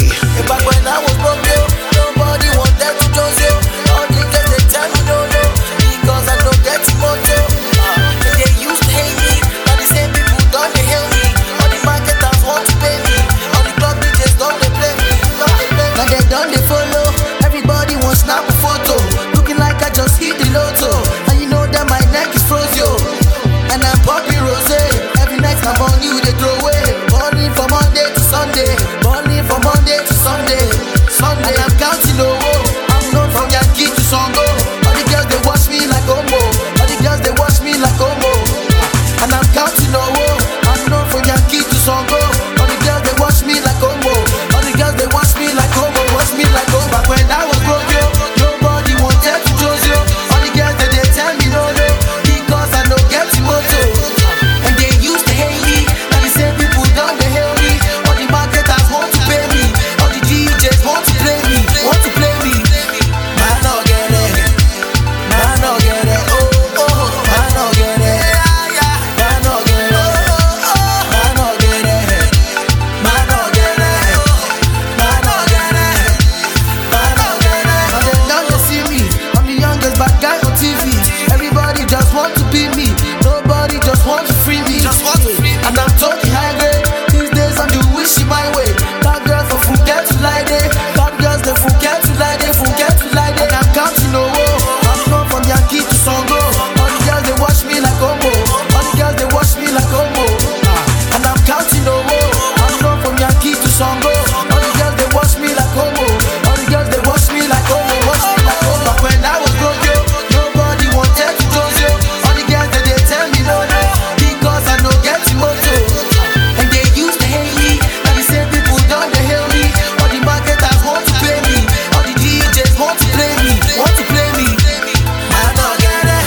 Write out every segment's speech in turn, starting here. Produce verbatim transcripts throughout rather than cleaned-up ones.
Hey. And back when I was broke, yo, nobody wanted to trust you. All the girls they tell me no, no, because I don't get motor. Uh, and they used to hate me, but the same people don't they help me. All the marketers want to pay me, all the club D Js don't they play me. Don't they play me. Now they don't they follow, everybody wants snap a photo, looking like I just hit the lotto. And you know that my neck is froze, yo, and I'm popping rosé. Every night I'm on you, they throw away. Balling from Monday to Sunday, balling from Monday to Sunday. Sunday I'm counting no more. I'm known from Yankee to Songo. All the girls they watch me like Omo. All the girls they watch me like Omo. And I'm counting no more. I'm known from Yankee to Songo. All the girls they watch me like Omo. All the girls they watch me like Omo. Watch me like Omo. Back when I was broke, yo, nobody wanted to choose you. All the girls that they tell me no, no, because I don't get motor. And they used to hate me. Now the same people don't they hate me. All the marketers want to pay me. All the D Js want to play me. Want to play me. Man, no get it. Man, no get it. Oh, oh. Man, no get it. Man, no get it. Man, no get it. Man, no get it. Man, no get it. Man, no get it. Now they don't they see me. I'm the youngest bad guy on T V. Everybody just want to be me. Nobody just want to free me. Just want to free me. And I'm talking high grade. These days I'm the wishy my way. That girl for forget to lie day. That girls they forget to lie day. Forget to lie day. And I'm counting no more. I'm known from Yankee to Songo. All the girls they watch me like Omo. All the girls they watch me like Omo. And I'm counting no more. I'm known from Yankee to Songo. All the girls they watch me like Omo. All the girls they watch me like Omo. Watch me like Omo. Back when I was broke, yo, nobody wanted to trust you. All the girls that they tell me no, no, because I don't get motor. And they used to hate me. Now the same people don't they hate me. All the marketers want to pay me. All the D Js want to play me. Want to play me. Man, no get it.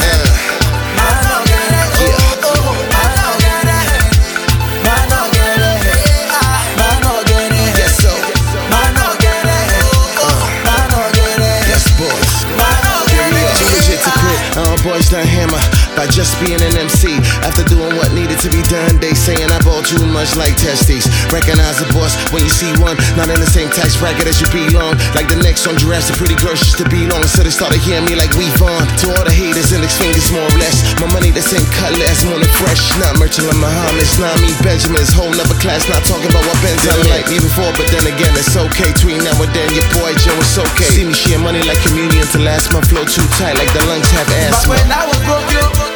Man, no get it. Oh, oh. Man, no get it. Man, no get it. Man, no get it. Yes, so. Man, no get it. Man, no get it. Yes, boys. Man, no get it. Too legit to quit. All boys done hammer by just being an M C. After doing what needed to be done, they saying I ball too much like testes. Recognize the boss when you see one, not in the same tax bracket as you belong. Like the next on Jurassic, pretty girls used to belong. So they started hearing me like we on. To all the haters, index fingers more or less. My money the same cut less, more than fresh. Not merchant like Muhammad, not me Benjamins. Whole nother class, not talking about what Ben's done like me before. But then again, it's okay. Between now and then, your boy Joe is okay. See me share money like communion to last. My flow too tight, like the lungs have Back asthma. when I was broke, yo,